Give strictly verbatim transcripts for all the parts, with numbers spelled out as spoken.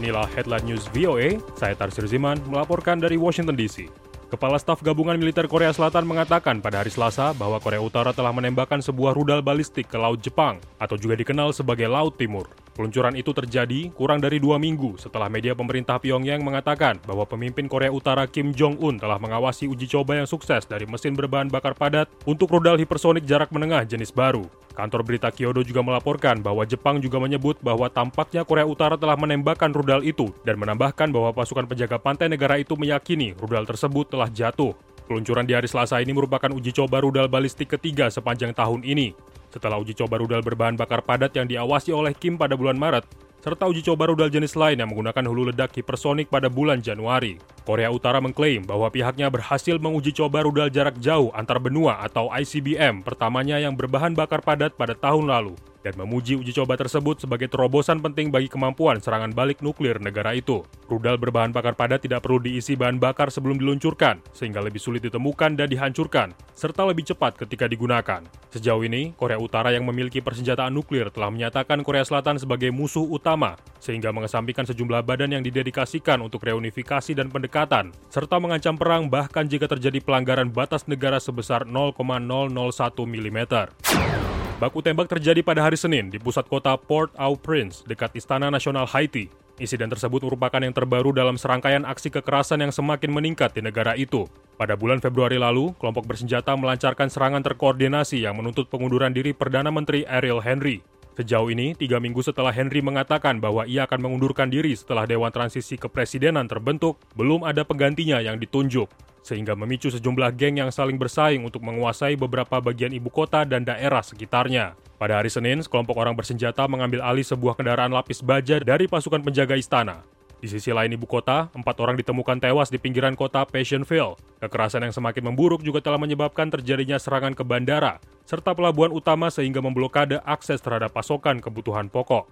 Inilah Headline News V O A, saya Tarsir Ziman melaporkan dari Washington D C. Kepala Staf Gabungan Militer Korea Selatan mengatakan pada hari Selasa bahwa Korea Utara telah menembakkan sebuah rudal balistik ke Laut Jepang atau juga dikenal sebagai Laut Timur. Peluncuran itu terjadi kurang dari dua minggu setelah media pemerintah Pyongyang mengatakan bahwa pemimpin Korea Utara Kim Jong-un telah mengawasi uji coba yang sukses dari mesin berbahan bakar padat untuk rudal hipersonik jarak menengah jenis baru. Kantor berita Kyodo juga melaporkan bahwa Jepang juga menyebut bahwa tampaknya Korea Utara telah menembakkan rudal itu dan menambahkan bahwa pasukan penjaga pantai negara itu meyakini rudal tersebut telah jatuh. Peluncuran di hari Selasa ini merupakan uji coba rudal balistik ketiga sepanjang tahun ini. Setelah uji coba rudal berbahan bakar padat yang diawasi oleh Kim pada bulan Maret, serta uji coba rudal jenis lain yang menggunakan hulu ledak hipersonik pada bulan Januari. Korea Utara mengklaim bahwa pihaknya berhasil menguji coba rudal jarak jauh antar benua atau I C B M pertamanya yang berbahan bakar padat pada tahun lalu, dan memuji uji coba tersebut sebagai terobosan penting bagi kemampuan serangan balik nuklir negara itu. Rudal berbahan bakar padat tidak perlu diisi bahan bakar sebelum diluncurkan, sehingga lebih sulit ditemukan dan dihancurkan, serta lebih cepat ketika digunakan. Sejauh ini, Korea Utara yang memiliki persenjataan nuklir telah menyatakan Korea Selatan sebagai musuh utama, sehingga mengesampingkan sejumlah badan yang didedikasikan untuk reunifikasi dan pendekatan, serta mengancam perang bahkan jika terjadi pelanggaran batas negara sebesar nol koma nol nol satu milimeter. Baku tembak terjadi pada hari Senin di pusat kota Port-au-Prince dekat Istana Nasional Haiti. Insiden tersebut merupakan yang terbaru dalam serangkaian aksi kekerasan yang semakin meningkat di negara itu. Pada bulan Februari lalu, kelompok bersenjata melancarkan serangan terkoordinasi yang menuntut pengunduran diri Perdana Menteri Ariel Henry. Sejauh ini, tiga minggu setelah Henry mengatakan bahwa ia akan mengundurkan diri setelah Dewan Transisi Kepresidenan terbentuk, belum ada penggantinya yang ditunjuk, sehingga memicu sejumlah geng yang saling bersaing untuk menguasai beberapa bagian ibu kota dan daerah sekitarnya. Pada hari Senin, sekelompok orang bersenjata mengambil alih sebuah kendaraan lapis baja dari pasukan penjaga istana. Di sisi lain ibu kota, empat orang ditemukan tewas di pinggiran kota Passchendaele. Kekerasan yang semakin memburuk juga telah menyebabkan terjadinya serangan ke bandara, serta pelabuhan utama sehingga memblokade akses terhadap pasokan kebutuhan pokok.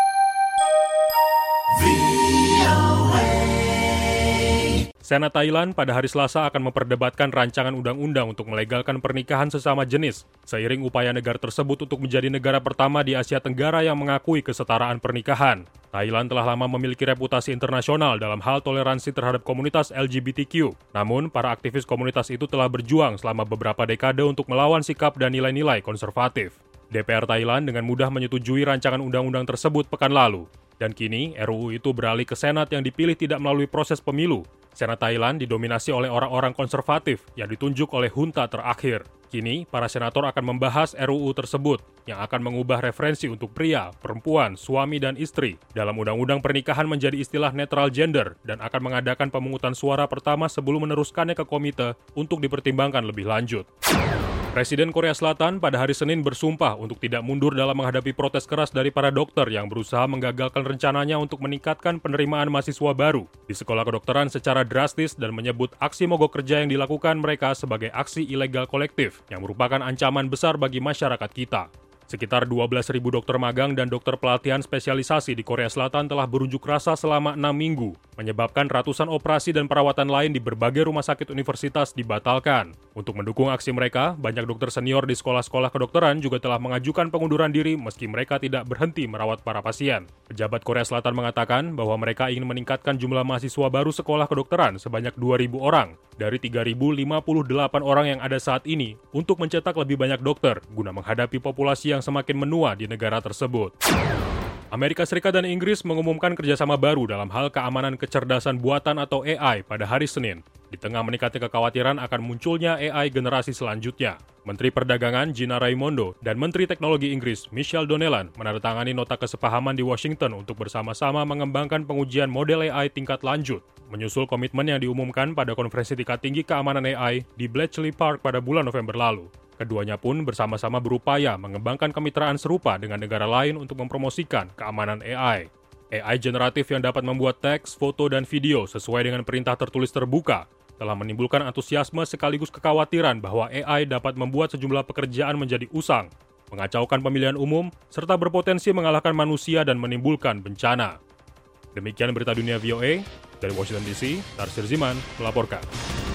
Senat Thailand pada hari Selasa akan memperdebatkan rancangan undang-undang untuk melegalkan pernikahan sesama jenis, seiring upaya negara tersebut untuk menjadi negara pertama di Asia Tenggara yang mengakui kesetaraan pernikahan. Thailand telah lama memiliki reputasi internasional dalam hal toleransi terhadap komunitas L G B T Q. Namun, para aktivis komunitas itu telah berjuang selama beberapa dekade untuk melawan sikap dan nilai-nilai konservatif. D P R Thailand dengan mudah menyetujui rancangan undang-undang tersebut pekan lalu. Dan kini, R U U itu beralih ke Senat yang dipilih tidak melalui proses pemilu. Senat Thailand didominasi oleh orang-orang konservatif yang ditunjuk oleh junta terakhir. Kini, para senator akan membahas R U U tersebut yang akan mengubah referensi untuk pria, perempuan, suami, dan istri dalam undang-undang pernikahan menjadi istilah netral gender dan akan mengadakan pemungutan suara pertama sebelum meneruskannya ke komite untuk dipertimbangkan lebih lanjut. Presiden Korea Selatan pada hari Senin bersumpah untuk tidak mundur dalam menghadapi protes keras dari para dokter yang berusaha menggagalkan rencananya untuk meningkatkan penerimaan mahasiswa baru di sekolah kedokteran secara drastis dan menyebut aksi mogok kerja yang dilakukan mereka sebagai aksi ilegal kolektif yang merupakan ancaman besar bagi masyarakat kita. Sekitar dua belas ribu dokter magang dan dokter pelatihan spesialisasi di Korea Selatan telah berunjuk rasa selama enam minggu, menyebabkan ratusan operasi dan perawatan lain di berbagai rumah sakit universitas dibatalkan. Untuk mendukung aksi mereka, banyak dokter senior di sekolah-sekolah kedokteran juga telah mengajukan pengunduran diri meski mereka tidak berhenti merawat para pasien. Pejabat Korea Selatan mengatakan bahwa mereka ingin meningkatkan jumlah mahasiswa baru sekolah kedokteran sebanyak dua ribu orang dari tiga ribu lima puluh delapan orang yang ada saat ini untuk mencetak lebih banyak dokter guna menghadapi populasi yang yang semakin menua di negara tersebut. Amerika Serikat dan Inggris mengumumkan kerjasama baru dalam hal keamanan kecerdasan buatan atau A I pada hari Senin, di tengah meningkatnya kekhawatiran akan munculnya A I generasi selanjutnya. Menteri Perdagangan Gina Raimondo dan Menteri Teknologi Inggris Michelle Donnellan menandatangani nota kesepahaman di Washington untuk bersama-sama mengembangkan pengujian model A I tingkat lanjut, menyusul komitmen yang diumumkan pada konferensi tingkat tinggi keamanan A I di Bletchley Park pada bulan November lalu. Keduanya pun bersama-sama berupaya mengembangkan kemitraan serupa dengan negara lain untuk mempromosikan keamanan A I. A I generatif yang dapat membuat teks, foto, dan video sesuai dengan perintah tertulis terbuka telah menimbulkan antusiasme sekaligus kekhawatiran bahwa A I dapat membuat sejumlah pekerjaan menjadi usang, mengacaukan pemilihan umum, serta berpotensi mengalahkan manusia dan menimbulkan bencana. Demikian berita dunia V O A, dari Washington D C, Tarsir Ziman melaporkan.